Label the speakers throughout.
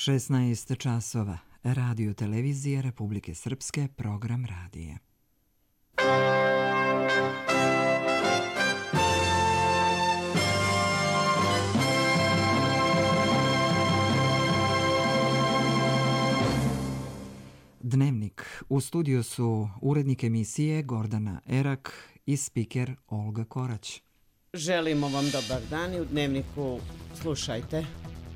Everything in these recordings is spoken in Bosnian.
Speaker 1: 16 časova. Radio televizije Republike Srpske, program radije. Dnevnik. U studiju su urednik emisije Gordana Erak i spiker Olga Korać.
Speaker 2: Želimo vam dobar dan i u Dnevniku slušajte.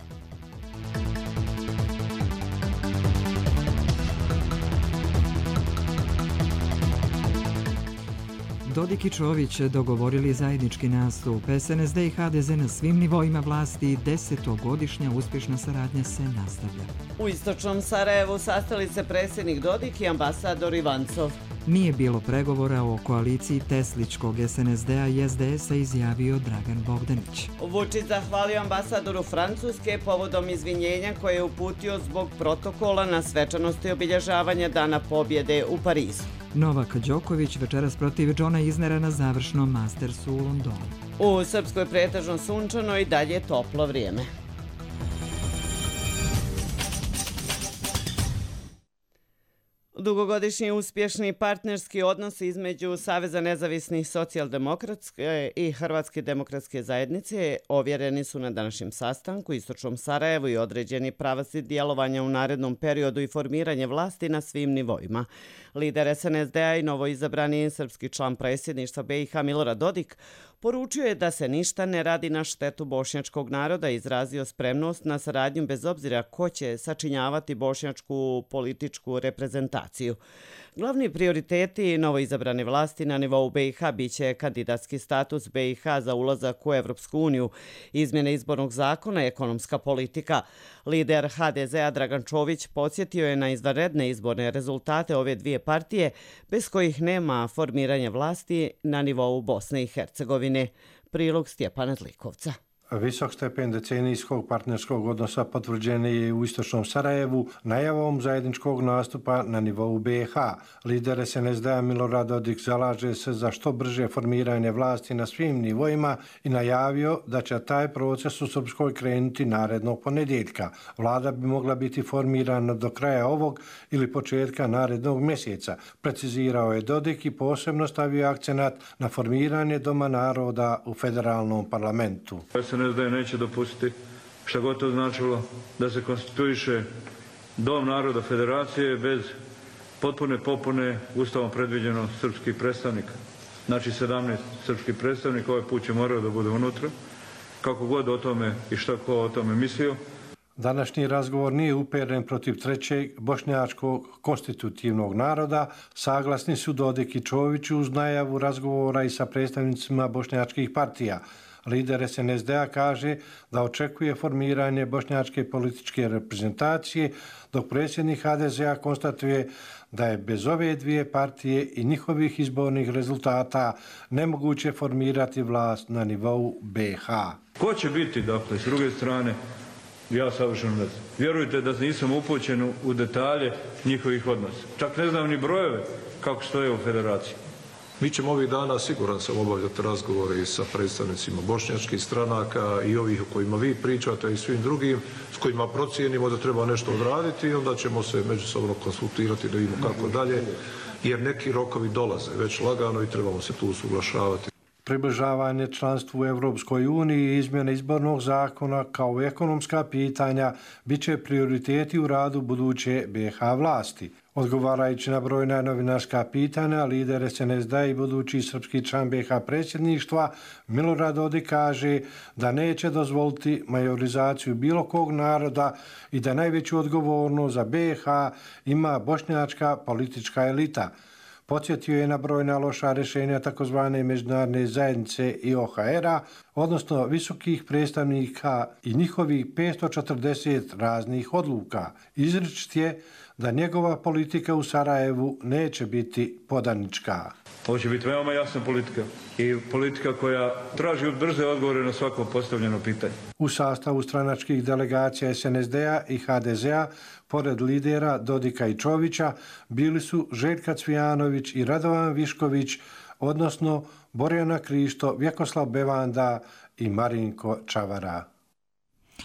Speaker 1: Dodik i Čović dogovorili zajednički nastup. SNSD i HDZ na svim nivoima vlasti, 10-godišnja uspješna saradnja se nastavlja.
Speaker 2: U istočnom Sarajevu sastali se predsjednik Dodik i ambasador Ivancov.
Speaker 1: Nije bilo pregovora o koaliciji Tesličkog SNSD-a i SDS-a, izjavio Dragan Bogdanić.
Speaker 2: Vučić zahvalio ambasadoru Francuske povodom izvinjenja koje je uputio zbog protokola na svečanosti obilježavanja Dana pobjede u Parizu.
Speaker 1: Novak Đoković večeras protiv Johna Isnera na završnom Mastersu u Londonu.
Speaker 2: U Srpskoj pretežno sunčano i dalje toplo vrijeme. Dugogodišnji uspješni partnerski odnosi između Saveza nezavisnih socijaldemokratske i Hrvatske demokratske zajednice ovjereni su na današnjem sastanku u istočnom Sarajevu i određeni pravaci djelovanja u narednom periodu i formiranje vlasti na svim nivoima. Lider SNSD-a i novoizabrani srpski član predsjedništva BiH Milorad Dodik poručio je da se ništa ne radi na štetu bošnjačkog naroda i izrazio spremnost na saradnju bez obzira ko će sačinjavati bošnjačku političku reprezentaciju. Glavni prioriteti novoizabrane vlasti na nivou BiH biće kandidatski status BiH za ulazak u Evropsku uniju, izmjene izbornog zakona i ekonomska politika. Lider HDZ-a Dragan Čović podsjetio je na izvanredne izborne rezultate ove dvije partije, bez kojih nema formiranja vlasti na nivou Bosne i Hercegovine. Prilog Stjepana Zlikovca.
Speaker 3: Visok stepen decenijskog partnerskog odnosa potvrđen je u istočnom Sarajevu najavom zajedničkog nastupa na nivou BiH. Lider SNSD-a Milorad Dodik zalaže se za što brže formiranje vlasti na svim nivoima i najavio da će taj proces u Srpskoj krenuti narednog ponedjeljka. Vlada bi mogla biti formirana do kraja ovog ili početka narednog mjeseca, precizirao je Dodik i posebno stavio akcenat na formiranje Doma naroda u federalnom parlamentu.
Speaker 4: SNSD neće dopustiti, šta god to značilo, da se konstituiše Dom naroda federacije bez potpune popune Ustavom predviđeno srpskih predstavnika. Znači 17 srpskih predstavnika, ovaj put će morao da bude unutra, kako god o tome i šta ko o tome mislio.
Speaker 3: Današnji razgovor nije uperen protiv trećeg bošnjačkog konstitutivnog naroda. Saglasni su Dodik i Čović uz najavu razgovora i sa predstavnicima bošnjačkih partija. Lider SNSD-a kaže da očekuje formiranje bošnjačke političke reprezentacije, dok predsjednik HDZ-a konstatuje da je bez ove dvije partije i njihovih izbornih rezultata nemoguće formirati vlast na nivou BiH.
Speaker 4: Ko će biti, dakle, s druge strane, ja savršeno ne znam. Vjerujte da nisam upućen u detalje njihovih odnosa. Čak ne znam ni brojeve kako stoje u federaciji.
Speaker 5: Mi ćemo ovih dana, siguran sam, obavljati razgovore i sa predstavnicima bošnjačkih stranaka i ovih o kojima vi pričate i svim drugim s kojima procijenimo da treba nešto odraditi i onda ćemo se međusobno konsultirati da vidimo kako dalje, jer neki rokovi dolaze već lagano i trebamo se tu usuglašavati.
Speaker 3: Približavanje članstvu u Evropskoj uniji i izmjene izbornog zakona kao i ekonomska pitanja bit će prioriteti u radu buduće BiH vlasti. Odgovarajući na brojna novinarska pitanja, lider SNSD-a i budući srpski član BiH predsjedništva Milorad Dodik kaže da neće dozvoliti majorizaciju bilo kog naroda i da najveću odgovornost za BiH ima bošnjačka politička elita. Podsjetio je na brojna loša rješenja takozvane međunarodne zajednice i OHR-a, odnosno visokih predstavnika i njihovih 540 raznih odluka. Izričit je da njegova politika u Sarajevu neće biti podanička.
Speaker 4: Ovo će biti veoma jasna politika i politika koja traži brze odgovore na svako postavljeno pitanje.
Speaker 3: U sastavu stranačkih delegacija SNSD-a i HDZ-a, pored lidera Dodika i Čovića, bili su Željka Cvijanović i Radovan Višković, odnosno Borjana Krišto, Vjekoslav Bevanda i Marinko Čavara.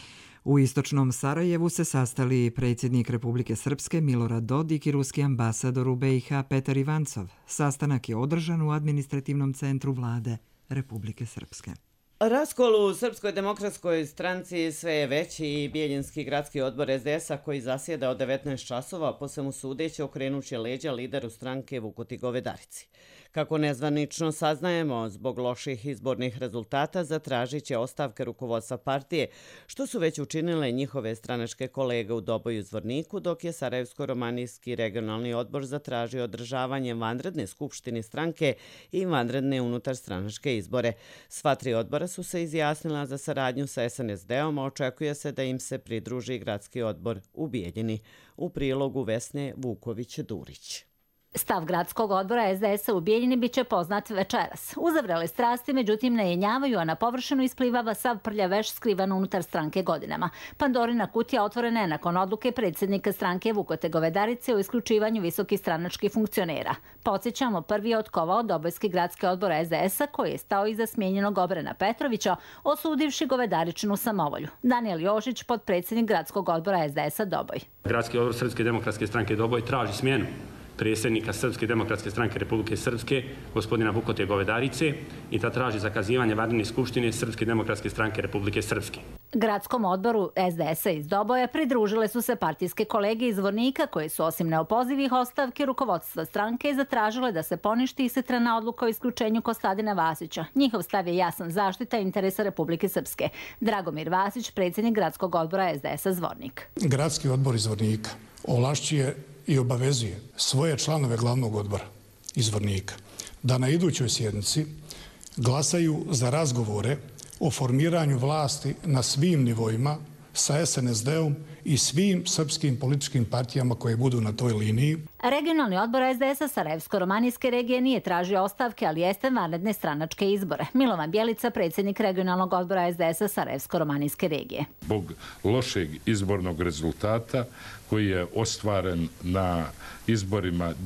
Speaker 1: U istočnom Sarajevu se sastali predsjednik Republike Srpske Milorad Dodik i ruski ambasador u BiH Petar Ivancov. Sastanak je održan u administrativnom centru vlade Republike Srpske.
Speaker 2: Raskol u Srpskoj demokratskoj stranci sve je veći i Bijeljinski gradski odbor SDS-a koji zasjeda od 19 časova po svemu sudeći okrenuće leđa lideru stranke Vukoti Govedarici. Kako nezvanično saznajemo, zbog loših izbornih rezultata zatražit će ostavke rukovodstva partije, što su već učinile njihove stranačke kolege u Doboju i Zvorniku, dok je Sarajevsko-romanijski regionalni odbor zatražio održavanje vanredne skupštine stranke i vanredne unutarstranačke izbore. Sva tri odbora su se izjasnila za saradnju sa SNSD-om, a očekuje se da im se pridruži gradski odbor u Bijeljini. U prilogu Vesne Vuković-Durić.
Speaker 6: Stav gradskog odbora SDS-a u Bijeljini bit će poznat večeras. Uzavrele strasti, međutim, ne jenjavaju, a na površinu isplivava sav prljav veš skrivan unutar stranke godinama. Pandorina kutija otvorena je nakon odluke predsjednika stranke Vukote Govedarice o isključivanju visokih stranačkih funkcionera. Podsjećamo, prvi je otkovao Dobojski gradski odbor SDS-a koji je stao iza smijenjenog Obrena Petrovića, osudivši Govedaričinu samovolju. Danijel Jožić, potpredsjednik gradskog odbora SDS-a Doboj.
Speaker 7: Gradski odbor Srpske demokratske stranke Doboj traži smjenu predsjednika Srpske demokratske stranke Republike Srpske, gospodina Vukote Govedarice, i ta traži zakazivanje vanredne skupštine Srpske demokratske stranke Republike Srpske.
Speaker 6: Gradskom odboru SDS-a iz Doboja pridružile su se partijske kolege iz Zvornika koje su osim neopozivih ostavki rukovodstva stranke zatražile da se poništi ishitrena odluka o isključenju Kostadina Vasića. Njihov stav je jasan: zaštita interesa Republike Srpske. Dragomir Vasić, predsjednik gradskog odbora SDS-a Zvornik.
Speaker 8: Gradski odbor iz Zvornika ovlašćuje i obavezuje svoje članove glavnog odbora iz Zvornika da na idućoj sjednici glasaju za razgovore o formiranju vlasti na svim nivoima sa SNSD-om i svim srpskim političkim partijama koje budu na toj liniji.
Speaker 6: Regionalni odbor SDS-a Sarajevsko-romanijske regije nije tražio ostavke, ali jeste vanredne stranačke izbore. Milovan Bjelica, predsjednik regionalnog odbora SDS-a Sarajevsko-romanijske regije.
Speaker 9: Zbog lošeg izbornog rezultata koji je ostvaren na izborima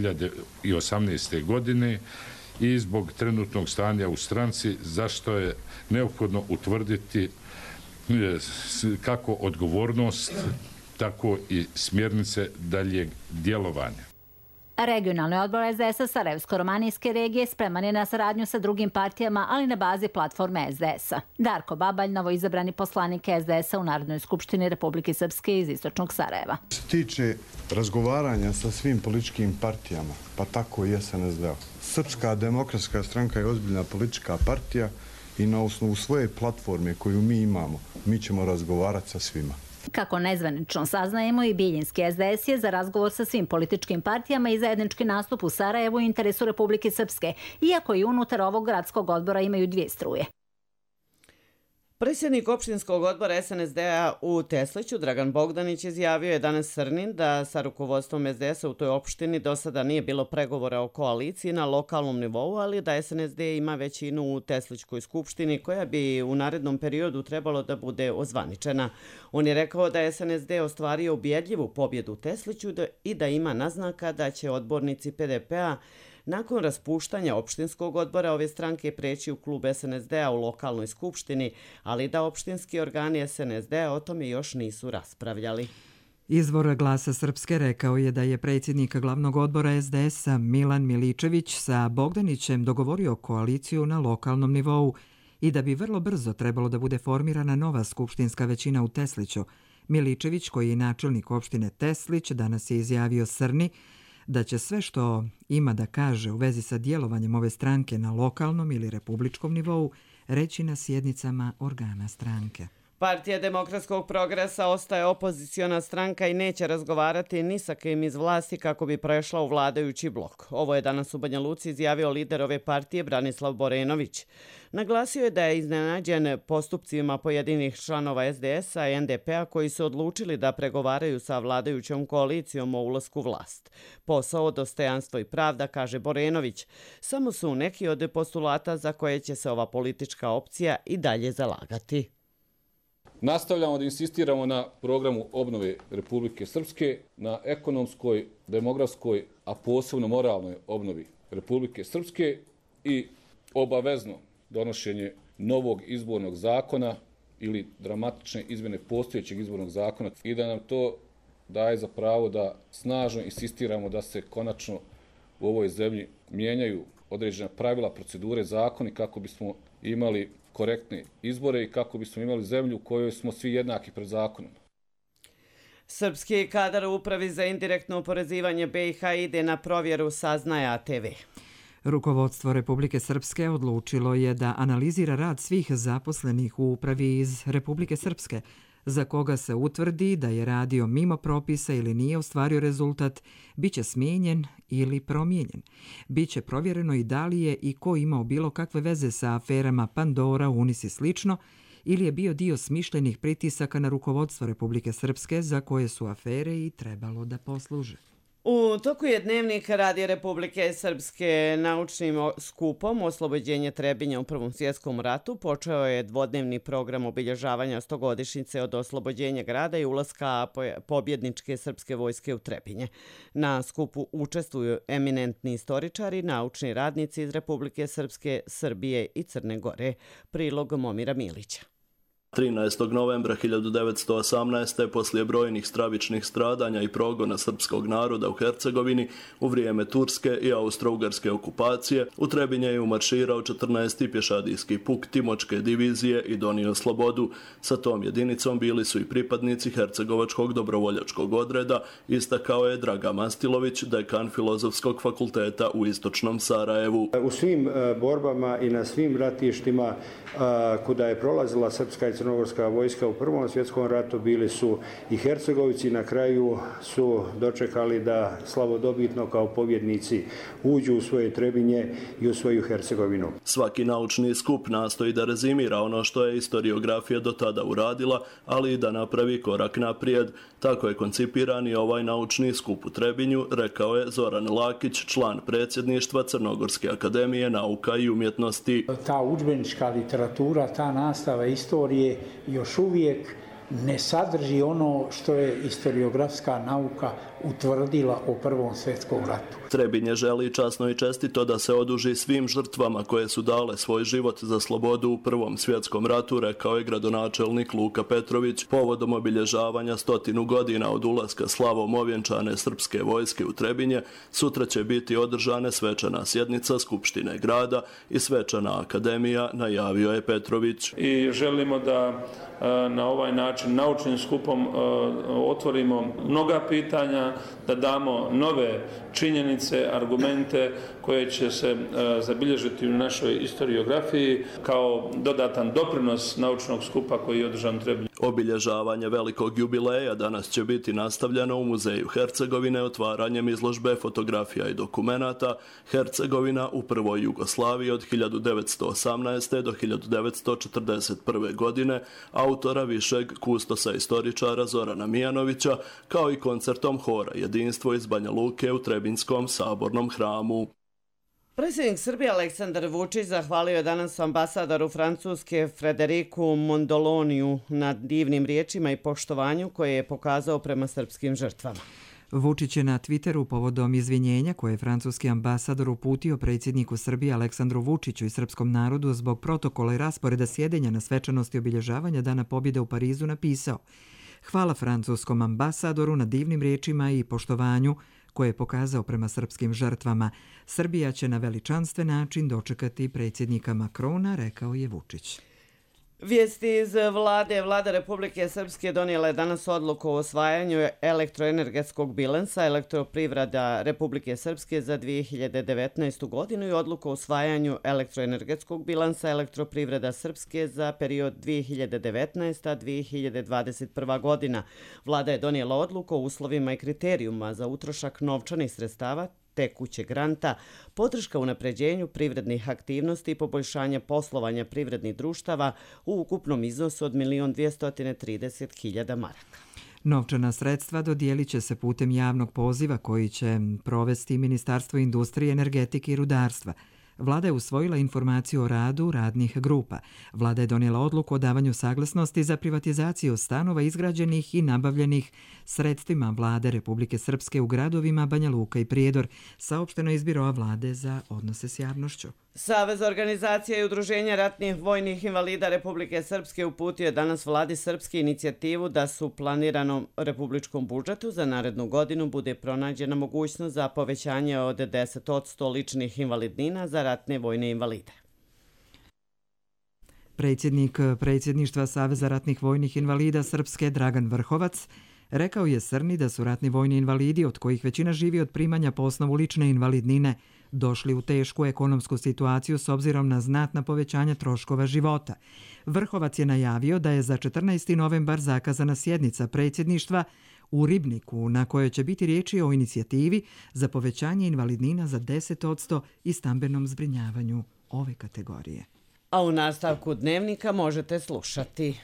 Speaker 9: 2018. godine i zbog trenutnog stanja u stranci, zašto je neophodno utvrditi kako odgovornost, tako i smjernice daljeg djelovanja.
Speaker 6: Regionalni odbor SDS-a Sarajevsko-romanijske regije spreman je na saradnju sa drugim partijama, ali na bazi platforme SDS-a. Darko Babalj, novoizabrani poslanik SDS-a u Narodnoj skupštini Republike Srpske iz istočnog Sarajeva.
Speaker 10: Što se tiče razgovaranja sa svim političkim partijama, pa tako i SNSD-a, Srpska demokratska stranka je ozbiljna politička partija i na osnovu svoje platforme koju mi imamo, mi ćemo razgovarati sa svima.
Speaker 6: Kako nezvanično saznajemo, i Bijeljinski SDS je za razgovor sa svim političkim partijama i zajednički nastup u Sarajevu u interesu Republike Srpske, iako i unutar ovog gradskog odbora imaju dvije struje.
Speaker 2: Predsjednik opštinskog odbora SNSD-a u Tesliću, Dragan Bogdanić, izjavio je danas Srnin da sa rukovodstvom SDS-a u toj opštini do sada nije bilo pregovora o koaliciji na lokalnom nivou, ali da SNSD ima većinu u Teslićkoj skupštini koja bi u narednom periodu trebalo da bude ozvaničena. On je rekao da je SNSD ostvario ubjedljivu pobjedu u Tesliću i da ima naznaka da će odbornici PDP-a nakon raspuštanja opštinskog odbora ove stranke preći u klub SNSD-a u lokalnoj skupštini, ali da opštinski organi SNSD-a o tome još nisu raspravljali.
Speaker 1: Izvor Glasa Srpske rekao je da je predsjednik glavnog odbora SDS-a Milan Miličević sa Bogdanićem dogovorio koaliciju na lokalnom nivou i da bi vrlo brzo trebalo da bude formirana nova skupštinska većina u Tesliću. Miličević, koji je načelnik opštine Teslić, danas je izjavio Srni da će sve što ima da kaže u vezi sa djelovanjem ove stranke na lokalnom ili republičkom nivou reći na sjednicama organa stranke.
Speaker 2: Partija demokratskog progresa ostaje opoziciona stranka i neće razgovarati ni sa kim iz vlasti kako bi prešla u vladajući blok. Ovo je danas u Banja Luci izjavio lider ove partije Branislav Borenović. Naglasio je da je iznenađen postupcima pojedinih članova SDS-a i NDP-a koji su odlučili da pregovaraju sa vladajućom koalicijom o ulasku vlast. Posao, dostojanstvo i pravda, kaže Borenović, samo su neki od postulata za koje će se ova politička opcija i dalje zalagati.
Speaker 11: Nastavljamo da insistiramo na programu obnove Republike Srpske, na ekonomskoj, demografskoj, a posebno moralnoj obnovi Republike Srpske i obavezno donošenje novog izbornog zakona ili dramatične izmjene postojećeg izbornog zakona i da nam to daje za pravo da snažno insistiramo da se konačno u ovoj zemlji mijenjaju određena pravila, procedure, zakoni kako bismo imali korektne izbore i kako bismo imali zemlju u kojoj smo svi jednaki pred zakonom.
Speaker 2: Srpski kadar u Upravi za indirektno oporezivanje BiH ide na provjeru, saznaje ATV.
Speaker 1: Rukovodstvo Republike Srpske odlučilo je da analizira rad svih zaposlenih u Upravi iz Republike Srpske, za koga se utvrdi da je radio mimo propisa ili nije ostvario rezultat, biće smijenjen ili promijenjen. Biće provjereno i da li je i ko imao bilo kakve veze sa aferama Pandora, Unis i slično, ili je bio dio smišljenih pritisaka na rukovodstvo Republike Srpske za koje su afere i trebalo da posluže.
Speaker 2: U toku je Dnevnik Radija Republike Srpske naučnim skupom Oslobođenje Trebinja u Prvom svjetskom ratu. Počeo je dvodnevni program obilježavanja 100-godišnjice od oslobođenja grada i ulaska pobjedničke srpske vojske u Trebinje. Na skupu učestvuju eminentni istoričari, naučni radnici iz Republike Srpske, Srbije i Crne Gore. Prilog Momira Milića.
Speaker 12: 13. novembra 1918. poslije brojnih stravičnih stradanja i progona srpskog naroda u Hercegovini u vrijeme turske i austro-ugarske okupacije, u Trebinje je umarširao 14. pješadijski puk Timočke divizije i donio slobodu. Sa tom jedinicom bili su i pripadnici Hercegovačkog dobrovoljačkog odreda, istakao je Draga Mastilović, dekan Filozofskog fakulteta u istočnom Sarajevu.
Speaker 13: U svim borbama i na svim ratištima kuda je prolazila srpska i crnogorska vojska u Prvom svjetskom ratu bili su i Hercegovci, na kraju su dočekali da slavodobitno kao pobjednici uđu u svoje Trebinje i u svoju Hercegovinu.
Speaker 12: Svaki naučni skup nastoji da rezimira ono što je historiografija do tada uradila, ali i da napravi korak naprijed. Tako je koncipiran i ovaj naučni skup u Trebinju, rekao je Zoran Lakić, član predsjedništva Crnogorske akademije nauka i umjetnosti.
Speaker 14: Ta udžbenička literatura, ta nastava istorije još uvijek ne sadrži ono što je historiografska nauka utvrdila o Prvom svjetskom ratu.
Speaker 12: Trebinje želi časno i čestito da se oduži svim žrtvama koje su dale svoj život za slobodu u Prvom svjetskom ratu, rekao je gradonačelnik Luka Petrović. Povodom obilježavanja 100 godina od ulaska slavom ovjenčane srpske vojske u Trebinje, sutra će biti održana svečana sjednica Skupštine grada i svečana akademija, najavio je Petrović.
Speaker 15: I želimo da na ovaj način naučnim skupom otvorimo mnoga pitanja, da damo nove činjenice, argumente koje će se zabilježiti u našoj historiografiji kao dodatan doprinos naučnog skupa koji je održan u Trebinju.
Speaker 12: Obilježavanje velikog jubileja danas će biti nastavljeno u Muzeju Hercegovine otvaranjem izložbe fotografija i dokumenata Hercegovina u prvoj Jugoslaviji od 1918. do 1941. godine autora višeg kustosa istoričara Zorana Mijanovića, kao i koncertom hora Jedinstvo iz Banja Luke u Trebinjskom sabornom hramu.
Speaker 2: Predsjednik Srbije Aleksandar Vučić zahvalio je danas ambasadoru Francuske Frederiku Mondoloniju na divnim riječima i poštovanju koje je pokazao prema srpskim žrtvama.
Speaker 1: Vučić je na Twitteru povodom izvinjenja koje je francuski ambasador uputio predsjedniku Srbije Aleksandru Vučiću i srpskom narodu zbog protokola i rasporeda sjedenja na svečanosti obilježavanja Dana pobjede u Parizu napisao: "Hvala francuskom ambasadoru na divnim riječima i poštovanju koje je pokazao prema srpskim žrtvama. Srbija će na veličanstven način dočekati predsjednika Makrona", rekao je Vučić.
Speaker 2: Vijesti iz vlade. Vlada Republike Srpske donijela je danas odluku o osvajanju elektroenergetskog bilansa Elektroprivreda Republike Srpske za 2019. godinu i odluku o osvajanju elektroenergetskog bilansa Elektroprivreda Srpske za period 2019-2021. godina. Vlada je donijela odluku o uslovima i kriterijuma za utrošak novčanih sredstava tekućeg granta, podrška unapređenju privrednih aktivnosti i poboljšanja poslovanja privrednih društava u ukupnom iznosu od 1.230.000 maraka.
Speaker 1: Novčana sredstva dodijelit će se putem javnog poziva koji će provesti Ministarstvo industrije, energetike i rudarstva. Vlada je usvojila informaciju o radu radnih grupa. Vlada je donijela odluku o davanju saglasnosti za privatizaciju stanova izgrađenih i nabavljenih sredstvima Vlade Republike Srpske u gradovima Banja Luka i Prijedor, saopšteno iz Biroa Vlade za odnose s javnošću.
Speaker 2: Savez organizacija i udruženja ratnih vojnih invalida Republike Srpske uputio je danas vladi Srpske inicijativu da su u planiranom republičkom budžetu za narednu godinu bude pronađena mogućnost za povećanje od 10% ličnih invalidnina za ratne vojne invalide.
Speaker 1: Predsjednik predsjedništva Saveza ratnih vojnih invalida Srpske Dragan Vrhovac rekao je Srni da su ratni vojni invalidi, od kojih većina živi od primanja po osnovu lične invalidnine, došli u tešku ekonomsku situaciju s obzirom na znatna povećanja troškova života. Vrhovac je najavio da je za 14. novembar zakazana sjednica predsjedništva u Ribniku, na kojoj će biti riječi o inicijativi za povećanje invalidnina za 10% i stambenom zbrinjavanju ove kategorije.
Speaker 2: A u nastavku dnevnika možete slušati.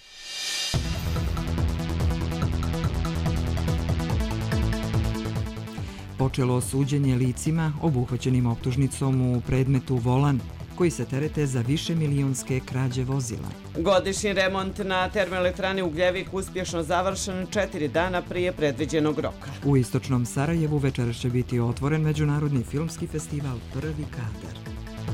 Speaker 1: Počelo suđenje licima obuhvaćenim optužnicom u predmetu Volan, koji se terete za višemilijonske krađe vozila.
Speaker 2: Godišnji remont na termoelektrani Ugljevik uspješno završen 4 dana prije predviđenog roka.
Speaker 1: U istočnom Sarajevu večeras će biti otvoren Međunarodni filmski festival Prvi kadar.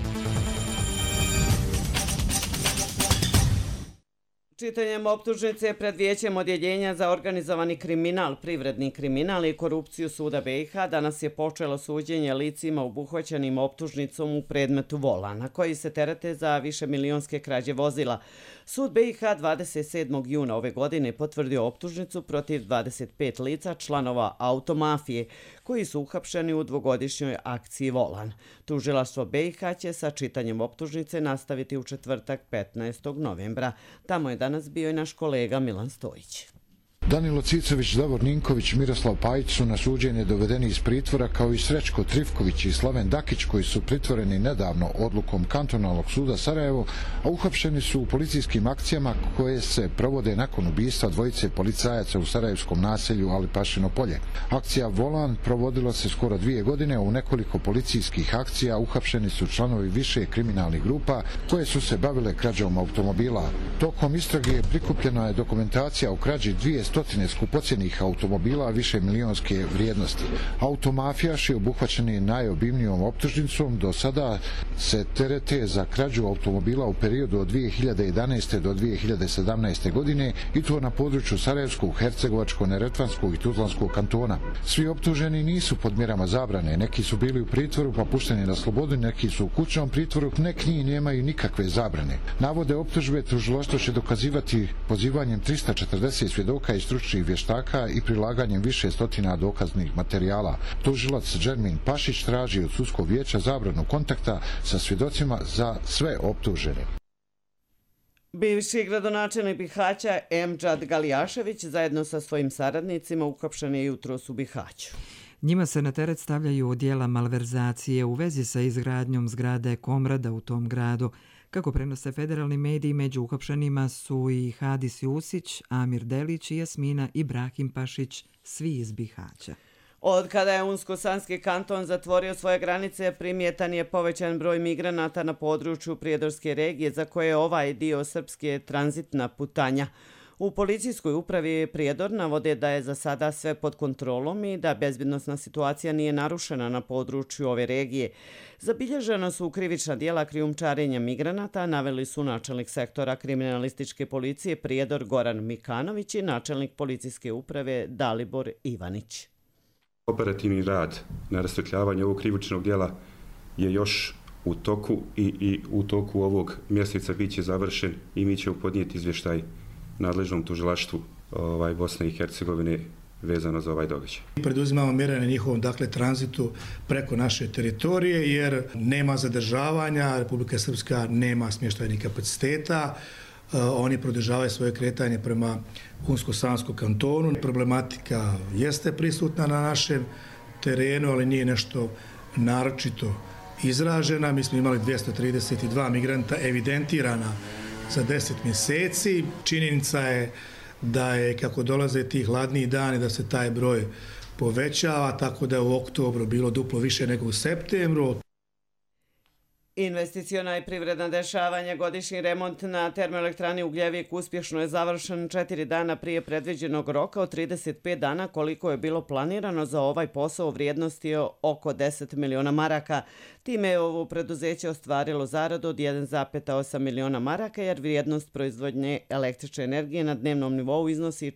Speaker 2: Čitanjem optužnice pred Vijećem odjeljenja za organizovani kriminal, privredni kriminal i korupciju Suda BiH danas je počelo suđenje licima obuhvaćenim optužnicom u predmetu Volana, koji se terete za višemilijonske krađe vozila. Sud BiH 27. juna ove godine potvrdio optužnicu protiv 25 lica članova automafije, koji su uhapšeni u dvogodišnjoj akciji Volan. Tužilaštvo BiH će sa čitanjem optužnice nastaviti u četvrtak 15. novembra. Tamo je danas bio i naš kolega Milan Stojić.
Speaker 16: Danilo Cicović, Davor Ninković, Miroslav Pajić su na suđenje dovedeni iz pritvora, kao i Srećko Trifković i Slaven Dakić, koji su pritvoreni nedavno odlukom Kantonalnog suda Sarajevo, a uhapšeni su u policijskim akcijama koje se provode nakon ubistva dvojice policajaca u sarajevskom naselju Alipašino polje. Akcija Volan provodila se skoro 2 godine, a u nekoliko policijskih akcija uhapšeni su članovi više kriminalnih grupa koje su se bavile krađom automobila. Tokom istrage prikupljena je dokumentacija o krađi 200 skupocjenih automobila više milijonske vrijednosti. Automafijaši obuhvaćeni najobimnijom optužnicom do sada se terete za krađu automobila u periodu od 2011. do 2017. godine i to na području Sarajevskog, Hercegovačko-Neretvanskog i Tuzlanskog kantona. Svi optuženi nisu pod mjerama zabrane, neki su bili u pritvoru pa pušteni na slobodu, neki su u kućnom pritvoru, neki nemaju nikakve zabrane. Navode optužbe tužilaštvo će dokazivati pozivanjem 340 svjedoka i stručnih vještaka i prilaganjem više stotina dokaznih materijala. Tužilac Džermin Pašić traži od sudskog vijeća zabranu kontakta sa svjedocima za sve optužene.
Speaker 2: Bivši gradonačelnik Bihaća Emdžad Galijašević zajedno sa svojim saradnicima uhapšen je jutros u Bihaću.
Speaker 1: Njima se na teret stavljaju djela malverzacije u vezi sa izgradnjom zgrade Komrada u tom gradu. Kako prenose federalni mediji, među uhapšenima su i Hadis Jusić, Amir Delić i Jasmina Ibrahim Pašić, svi iz Bihaća.
Speaker 2: Od kada je Unsko-Sanski kanton zatvorio svoje granice, primjetan je povećan broj migranata na području Prijedorske regije, za koje je ovaj dio Srpske tranzitna putanja. U policijskoj upravi Prijedor navode da je za sada sve pod kontrolom i da bezbjednosna situacija nije narušena na području ove regije. Zabilježeno su krivična djela krijumčarenja migranata, naveli su načelnik sektora kriminalističke policije Prijedor Goran Mikanović i načelnik policijske uprave Dalibor Ivanić.
Speaker 17: Operativni rad na rasvjetljavanju ovog krivičnog djela je još u toku i u toku ovog mjeseca bit će završen i mi ćemo podnijeti izvještaj nadležnom tužilaštvu Bosne i Hercegovine vezano za ovaj događaj.
Speaker 8: Preduzimamo mjere na njihovom tranzitu preko naše teritorije jer nema zadržavanja, Republika Srpska nema smještajnih kapaciteta, oni produžavaju svoje kretanje prema Unsko-Sanskom kantonu. Problematika jeste prisutna na našem terenu, ali nije nešto naročito izražena. Mi smo imali 232 migranta evidentirana za 10 mjeseci. Činjenica je da je, kako dolaze ti hladniji dani, da se taj broj povećava, tako da je u oktobru bilo duplo više nego u septembru.
Speaker 2: Investiciona i privredna dešavanja, godišnji remont na termoelektrani Ugljevik uspješno je završen 4 dana prije predviđenog roka od 35 dana koliko je bilo planirano za ovaj posao u vrijednosti oko 10 miliona maraka. Time je ovo preduzeće ostvarilo zaradu od 1,8 miliona maraka jer vrijednost proizvodnje električne energije na dnevnom nivou iznosi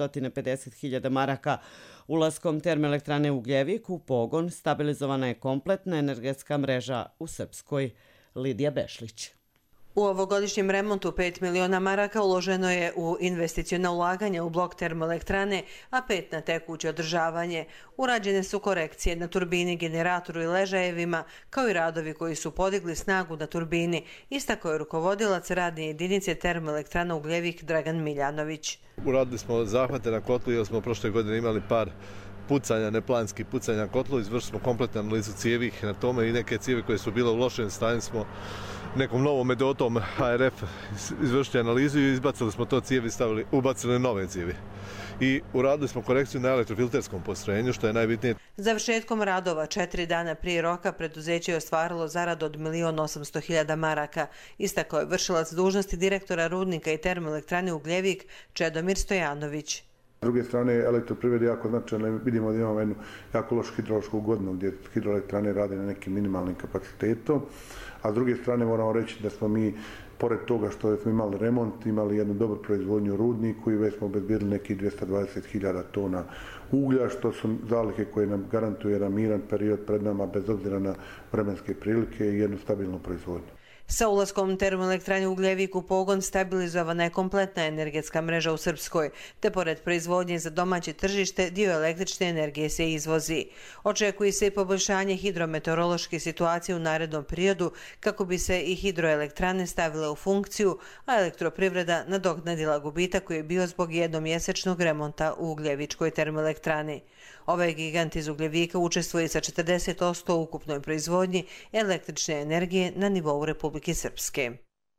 Speaker 2: 450.000 maraka. Ulaskom termoelektrane Ugljevik u pogon stabilizovana je kompletna energetska mreža u Srpskoj. Lidija Bešlić.
Speaker 18: U ovogodišnjem remontu 5 miliona maraka uloženo je u investiciona ulaganja u blok termoelektrane, a 5 na tekuće održavanje. Urađene su korekcije na turbini, generatoru i ležajevima, kao i radovi koji su podigli snagu na turbini, istakao je rukovodilac radne jedinice termoelektrana Ugljevik Dragan Miljanović.
Speaker 19: Uradili smo zahvate na kotlu jer smo prošle godine imali par pucanja, neplanskih pucanja na kotlu, izvršili smo kompletnu analizu cijevi na tome i neke cijevi koje su bile u lošem stanju smo nekom novom metodom HRF izvršili analizu i izbacili smo to cijevi, ubacili nove cijevi. I uradili smo korekciju na elektrofilterskom postrojenju, što je najbitnije.
Speaker 18: Završetkom radova 4 dana prije roka preduzeće je ostvarilo zaradu od 1.800.000 maraka. Istakao je vršilac dužnosti direktora rudnika i termoelektrane Ugljevik Čedomir Stojanović.
Speaker 20: S druge strane, elektroprivreda je jako značajna. Vidimo da imamo jednu jako lošu hidrološku godinu gdje hidroelektrane rade na nekim minimalnim kapacitetom. A s druge strane moramo reći da smo mi, pored toga što smo imali remont, imali jednu dobru proizvodnju u rudniku i već smo obezbijedili nekih 220.000 tona uglja, što su zalihe koje nam garantuju jedan miran period pred nama bez obzira na vremenske prilike i jednu stabilnu proizvodnju.
Speaker 18: Sa ulaskom termoelektrane Ugljevik u pogon stabilizovana je kompletna energetska mreža u Srpskoj, te pored proizvodnje za domaće tržište, dio električne energije se izvozi. Očekuje se i poboljšanje hidrometeorološke situacije u narednom periodu kako bi se i hidroelektrane stavile u funkciju, a elektroprivreda nadoknadila gubitak koji je bio zbog jednomjesečnog remonta u Ugljevičkoj termoelektrani. Ovaj gigant iz Ugljevika učestvuje sa 40% u ukupnoj proizvodnji električne energije na nivou Republike Srpske.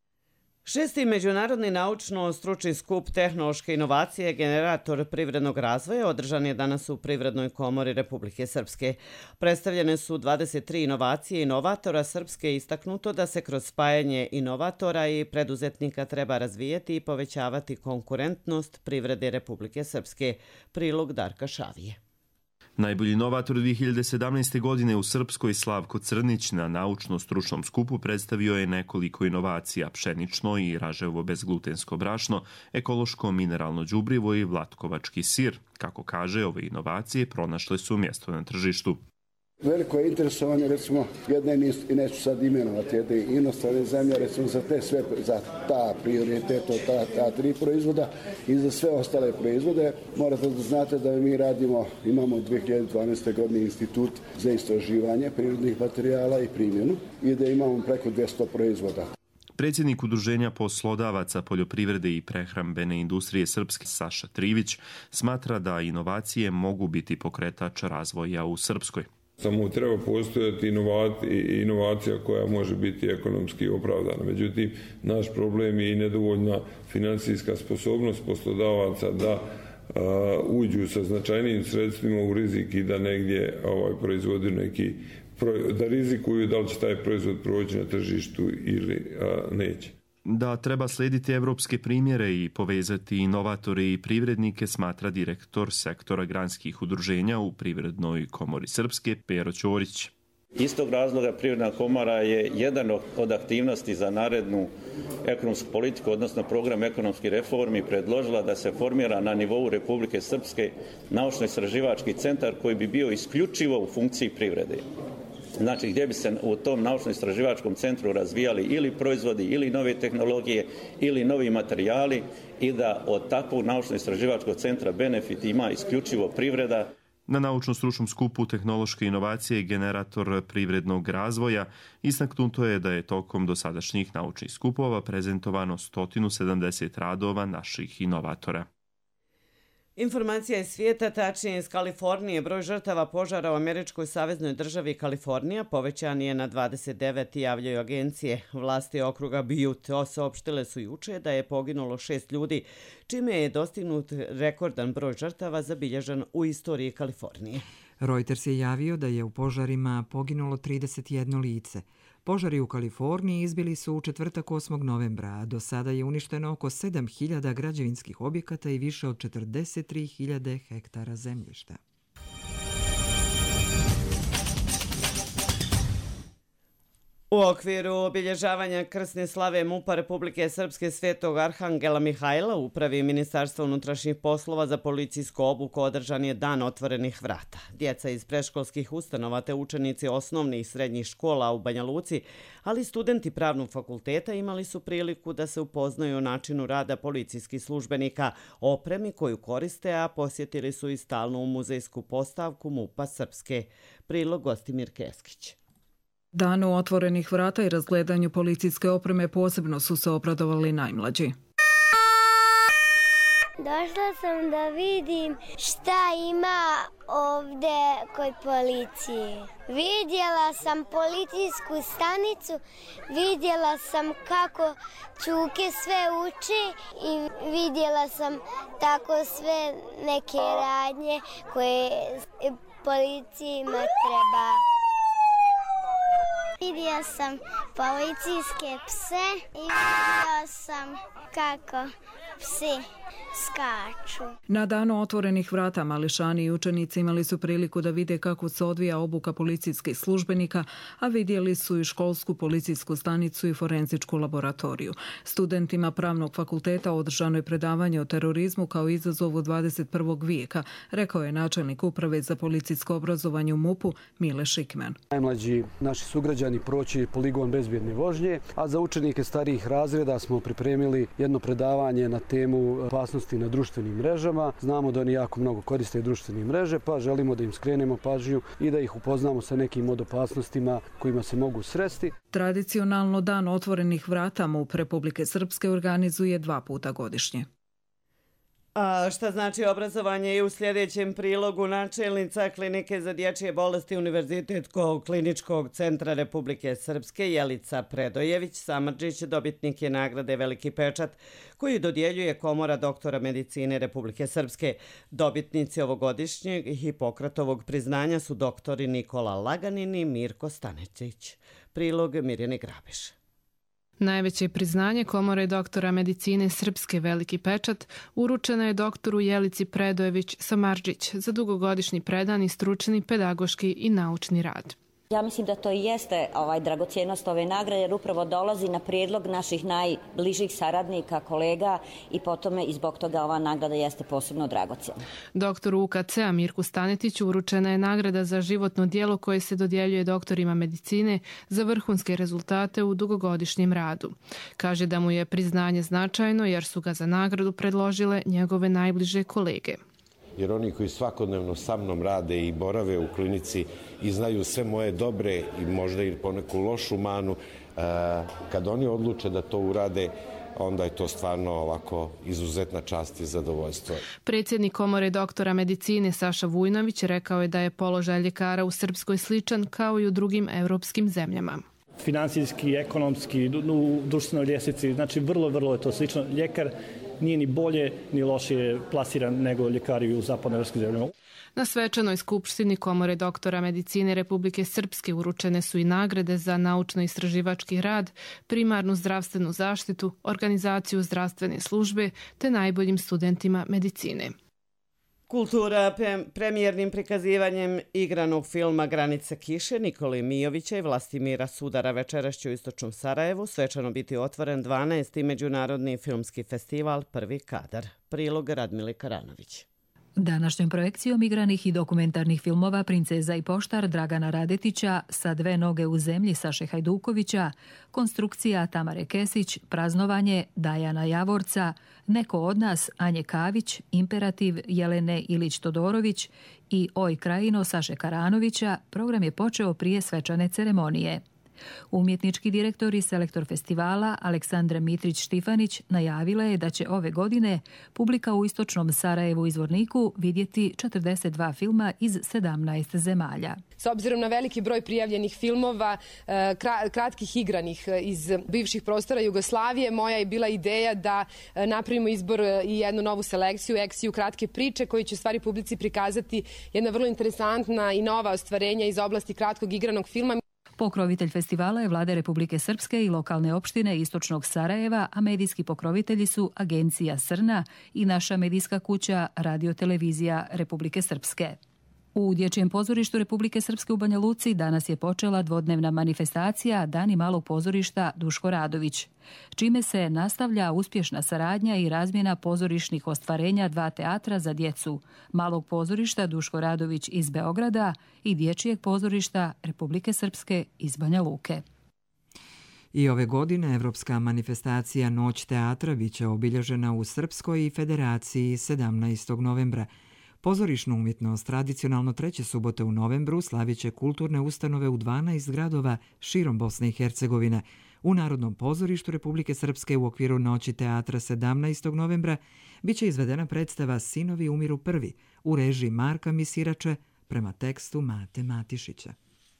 Speaker 2: 6. međunarodni naučno-stručni skup tehnološke inovacije generator privrednog razvoja održan je danas u Privrednoj komori Republike Srpske. Predstavljene su 23 inovacije inovatora Srpske, istaknuto da se kroz spajanje inovatora i preduzetnika treba razvijeti i povećavati konkurentnost privrede Republike Srpske. Prilog Darka Šavije.
Speaker 21: Najbolji inovator 2017. godine u Srpskoj Slavko Crnić na naučno-stručnom skupu predstavio je nekoliko inovacija: pšenično i raževo bezglutensko brašno, ekološko mineralno đubrivo i vlatkovački sir. Kako kaže, ove inovacije pronašle su mjesto na tržištu.
Speaker 22: Veliko je interesovanje, recimo, jedne i neću sad imenovati, jedne inostrane zemlje, recimo za te sve, za ta prioriteto, ta 3 proizvoda i za sve ostale proizvode. Morate da znate da mi imamo 2012. godine institut za istraživanje prirodnih materijala i primjenu i da imamo preko 200 proizvoda.
Speaker 21: Predsjednik Udruženja poslodavaca poljoprivrede i prehrambene industrije Srpske Saša Trivić smatra da inovacije mogu biti pokretač razvoja u Srpskoj.
Speaker 23: Samo treba postojati inovacija koja može biti ekonomski opravdana. Međutim, naš problem je i nedovoljna financijska sposobnost poslodavaca da uđu sa značajnijim sredstvima u rizik i da negdje proizvode da rizikuju da li će taj proizvod proći na tržištu ili neće.
Speaker 21: Da treba slijediti evropske primjere i povezati inovatore i privrednike, smatra direktor sektora granskih udruženja u Privrednoj komori Srpske, Pero Ćorić.
Speaker 24: Iz tog razloga Privredna komora je jedan od aktivnosti za narednu ekonomsku politiku, odnosno program ekonomskih reformi, predložila da se formira na nivou Republike Srpske naučno-istraživački centar koji bi bio isključivo u funkciji privrede. Znači, gdje bi se u tom naučno-istraživačkom centru razvijali ili proizvodi, ili nove tehnologije, ili novi materijali i da od takvog naučno-istraživačkog centra benefit ima isključivo privreda.
Speaker 21: Na naučno-stručnom skupu tehnološke inovacije generator privrednog razvoja istaknuto je da je tokom dosadašnjih naučnih skupova prezentovano 170 radova naših inovatora.
Speaker 2: Informacija iz svijeta, tačnije iz Kalifornije, broj žrtava požara u američkoj saveznoj državi Kalifornija povećan je na 29, javljaju agencije. Vlasti okruga Butte saopštile su juče da je poginulo 6 ljudi, čime je dostignut rekordan broj žrtava zabilježen u istoriji Kalifornije.
Speaker 1: Reuters je javio da je u požarima poginulo 31 lice. Požari u Kaliforniji izbili su u četvrtak 8. novembra, a do sada je uništeno oko 7.000 građevinskih objekata i više od 43.000 hektara zemljišta.
Speaker 2: U okviru obilježavanja krsne slave MUP-a Republike Srpske Svetog Arhangela Mihajla u upravi Ministarstva unutrašnjih poslova za policijsku obuku održan je Dan otvorenih vrata. Djeca iz predškolskih ustanova te učenici osnovnih i srednjih škola u Banja Luci, ali studenti pravnog fakulteta imali su priliku da se upoznaju o načinu rada policijskih službenika, opremi koju koriste, a posjetili su i stalnu muzejsku postavku MUP-a Srpske. Prilog Gostimir Keskić.
Speaker 3: Danu otvorenih vrata i razgledanju policijske opreme posebno su se obradovali najmlađi.
Speaker 4: Došla sam da vidim šta ima ovde kod policije. Vidjela sam policijsku stanicu, vidjela sam kako čuke sve uče i vidjela sam tako sve neke radnje koje policijima treba. Vidio sam policijske pse i vidio sam kako psi skaču.
Speaker 3: Na Danu otvorenih vrata mališani i učenici imali su priliku da vide kako se odvija obuka policijskih službenika, a vidjeli su i školsku policijsku stanicu i forenzičku laboratoriju. Studentima pravnog fakulteta održano je predavanje o terorizmu kao izazovu 21. vijeka, rekao je načelnik uprave za policijsko obrazovanje u MUP-u Mile Šikman.
Speaker 5: Najmlađi naši sugrađani proći poligon bezbjedne vožnje, a za učenike starijih razreda smo pripremili jedno predavanje na temu opasnosti na društvenim mrežama. Znamo da oni jako mnogo koriste društvene mreže, pa želimo da im skrenemo pažnju i da ih upoznamo sa nekim od opasnostima kojima se mogu sresti.
Speaker 3: Tradicionalno Dan otvorenih vrata MUP Republike Srpske organizuje 2 puta godišnje.
Speaker 2: A šta znači obrazovanje i u sljedećem prilogu načelnica Klinike za dječje bolesti Univerzitetskog kliničkog centra Republike Srpske Jelica Predojević Samardžić dobitnik je nagrade Veliki pečat koji dodjeljuje Komora doktora medicine Republike Srpske. Dobitnici ovogodišnjeg Hipokratovog priznanja su doktori Nikola Laganin i Mirko Stanecić. Prilog Mirjane Grabiš.
Speaker 7: Najveće priznanje Komore doktora medicine Srpske Veliki pečat uručeno je doktoru Jelici Predojević Samardžić za dugogodišnji predani, stručni, pedagoški i naučni rad.
Speaker 25: Ja mislim da to i jeste dragocjenost ove nagrade jer upravo dolazi na prijedlog naših najbližih saradnika, kolega i potom i zbog toga ova nagrada jeste posebno dragocjena.
Speaker 7: Doktoru UKC-a Mirku Stanetiću uručena je nagrada za životno djelo koje se dodjeljuje doktorima medicine za vrhunske rezultate u dugogodišnjem radu. Kaže da mu je priznanje značajno jer su ga za nagradu predložile njegove najbliže kolege.
Speaker 26: Jer oni koji svakodnevno sa mnom rade i borave u klinici i znaju sve moje dobre i možda i poneku lošu manu, kad oni odluče da to urade, onda je to stvarno ovako izuzetna čast i zadovoljstvo.
Speaker 7: Predsjednik Komore doktora medicine Saša Vujnović rekao je da je položaj ljekara u Srpskoj sličan kao i u drugim evropskim zemljama.
Speaker 27: Finansijski, ekonomski, u društvenoj ljestvici, znači vrlo je to slično. Ljekar nije ni bolje ni lošije plasiran nego ljekari u zapadnoevropskim zemljama.
Speaker 7: Na svečanoj skupštini Komore doktora medicine Republike Srpske uručene su i nagrade za naučno-istraživački rad, primarnu zdravstvenu zaštitu, organizaciju zdravstvene službe te najboljim studentima medicine.
Speaker 2: Kultura premijernim prikazivanjem igranog filma Granice kiše Nikole Mijovića i Vlastimira Sudara večeras će u istočnom Sarajevu svečano biti otvoren 12. međunarodni filmski festival Prvi kadar. Prilog Radmile Karanović.
Speaker 28: Današnjom projekcijom igranih i dokumentarnih filmova Princeza i poštar Dragana Radetića, Sa dve noge u zemlji Saše Hajdukovića, Konstrukcija Tamare Kesić, Praznovanje Dajana Javorca, Neko od nas Anje Kavić, Imperativ Jelene Ilić-Todorović i Oj Krajino Saše Karanovića program je počeo prije svečane ceremonije. Umjetnički direktor i selektor festivala Aleksandra Mitrić-Štifanić najavila je da će ove godine publika u istočnom Sarajevu i Zvorniku vidjeti 42 filma iz 17 zemalja.
Speaker 29: S obzirom na veliki broj prijavljenih filmova, kratkih igranih iz bivših prostora Jugoslavije, moja je bila ideja da napravimo izbor i jednu novu selekciju, ekciju kratke priče koji će stvari publici prikazati jedna vrlo interesantna i nova ostvarenja iz oblasti kratkog igranog filma.
Speaker 28: Pokrovitelj festivala je Vlada Republike Srpske i lokalne opštine Istočnog Sarajeva, a medijski pokrovitelji su Agencija Srna i naša medijska kuća Radio-televizija Republike Srpske. U Dječjem pozorištu Republike Srpske u Banja Luci danas je počela dvodnevna manifestacija Dani malog pozorišta Duško Radović, čime se nastavlja uspješna saradnja i razmjena pozorišnih ostvarenja dva teatra za djecu, Malog pozorišta Duško Radović iz Beograda i Dječjeg pozorišta Republike Srpske iz Banja Luke.
Speaker 1: I ove godine evropska manifestacija Noć teatra biće obilježena u Srpskoj federaciji 17. novembra. Pozorišnu umjetnost tradicionalno treće subote u novembru slavit će kulturne ustanove u 12 gradova širom Bosne i Hercegovine. U Narodnom pozorištu Republike Srpske u okviru Noći teatra 17. novembra biće izvedena predstava Sinovi umiru prvi u režiji Marka Misirače prema tekstu Mate Matišića.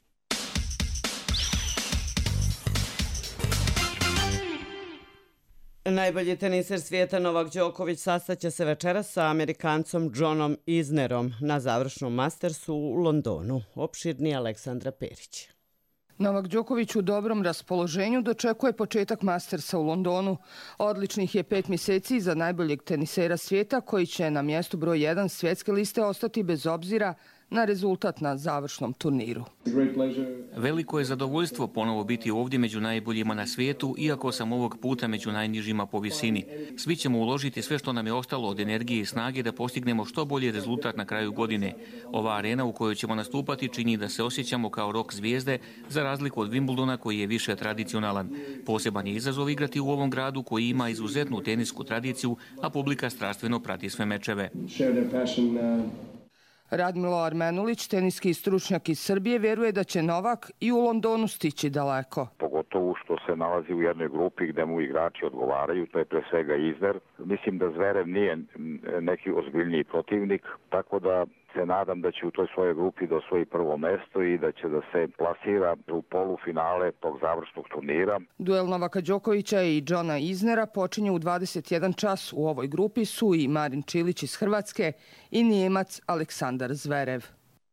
Speaker 2: Najbolji teniser svijeta Novak Đoković sastaće se večeras sa Amerikancom Johnom Isnerom na završnom Mastersu u Londonu. Opširni Aleksandra Perić.
Speaker 6: Novak Đoković u dobrom raspoloženju dočekuje početak Mastersa u Londonu. Odličnih je 5 mjeseci za najboljeg tenisera svijeta koji će na mjestu broj 1 svjetske liste ostati bez obzira na rezultat na završnom turniru.
Speaker 9: Veliko je zadovoljstvo ponovo biti ovdje među najboljima na svijetu, iako sam ovog puta među najnižima po visini. Svi ćemo uložiti sve što nam je ostalo od energije i snage da postignemo što bolji rezultat na kraju godine. Ova arena u kojoj ćemo nastupati čini da se osjećamo kao rock zvijezde, za razliku od Wimbledona koji je više tradicionalan. Poseban je izazov igrati u ovom gradu koji ima izuzetnu tenisku tradiciju, a publika strastveno prati sve mečeve.
Speaker 6: Radmilo Armenulić, teniski stručnjak iz Srbije, vjeruje da će Novak i u Londonu stići daleko.
Speaker 10: Pogotovo što se nalazi u jednoj grupi gdje mu igrači odgovaraju, to je pre svega Isner. Mislim da Zverev nije neki ozbiljniji protivnik, tako da se nadam da će u toj svojoj grupi da osvoji prvo mesto i da će da se plasira u polufinale tog završnog turnira.
Speaker 6: Duel Novaka Đokovića i Johna Isnera počinje u 21 čas. U ovoj grupi su i Marin Čilić iz Hrvatske i Nijemac Aleksandar Zverev.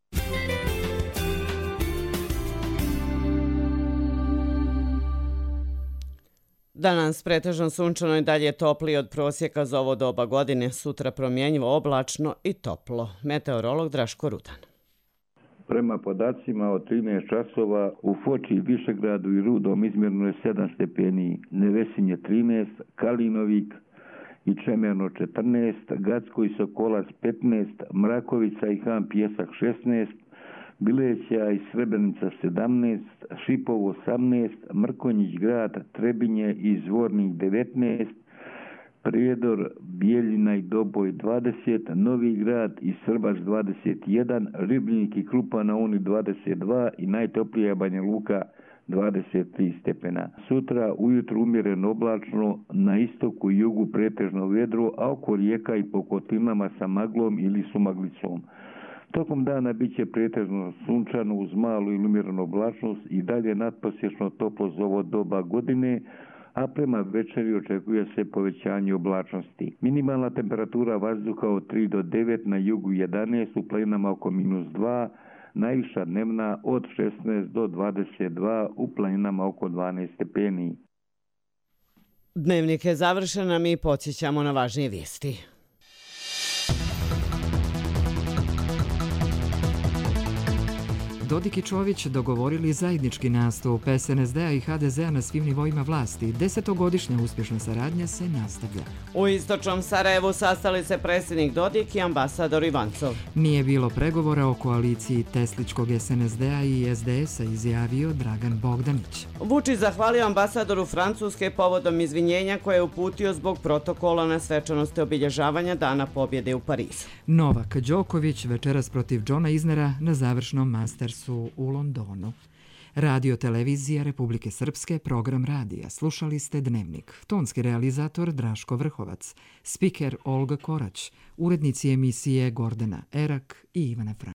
Speaker 2: Danas pretežno sunčano i dalje toplije od prosjeka za ovo doba godine. Sutra promjenjivo, oblačno i toplo. Meteorolog Draško Rudan.
Speaker 11: Prema podacima od 13 časova u Foči, Višegradu i Rudom izmjerno je 7 stepeni, Nevesinje 13, Kalinovik i Čemerno 14, Gacko i Sokolac 15, Mrakovica i Han Pjesak 16, Bileća i Srebrenica 17, Šipovo 18, Mrkonjić grad, Trebinje i Zvornik 19, Prijedor, Bijeljina i Doboj 20, Novi grad i Srbač 21, Ribnik i Krupa na Uni 22 i najtoplija Banja Luka 23 stepena. Sutra ujutru umjereno oblačno, na istoku i jugu pretežno vedro, a oko rijeka i po kotlinama sa maglom ili sumaglicom. Tokom dana bit će pretežno sunčano uz malu ili umjerenu oblačnost i dalje nadprosječno toplo za ovo doba godine, a prema večeri očekuje se povećanje oblačnosti. Minimalna temperatura vazduha od 3 do 9, na jugu 11, u planinama oko -2, najviša dnevna od 16 do 22, u planinama oko 12 stepeni.
Speaker 2: Dnevnik je završen, a mi podsjećamo na važnije vijesti.
Speaker 1: Dodik i Čović dogovorili zajednički nastup SNSD-a i HDZ-a na svim nivoima vlasti. 10-godišnja uspješna saradnja se nastavlja.
Speaker 2: U Istočnom Sarajevu sastali se predsjednik Dodik i ambasador Ivancov.
Speaker 1: Nije bilo pregovora o koaliciji Tesličkog SNSD-a i SDS-a, izjavio Dragan Bogdanić.
Speaker 2: Vučić zahvalio ambasadoru Francuske povodom izvinjenja koje je uputio zbog protokola na svečanosti obilježavanja Dana pobjede u Parizu.
Speaker 1: Novak Đoković večeras protiv Johna Isnera na završnom Mastersu u Londonu. Radio-televizija Republike Srpske, program radija. Slušali ste Dnevnik. Tonski realizator Draško Vrhovac, spiker Olga Korać, urednici emisije Gordana Erak i Ivana Frank.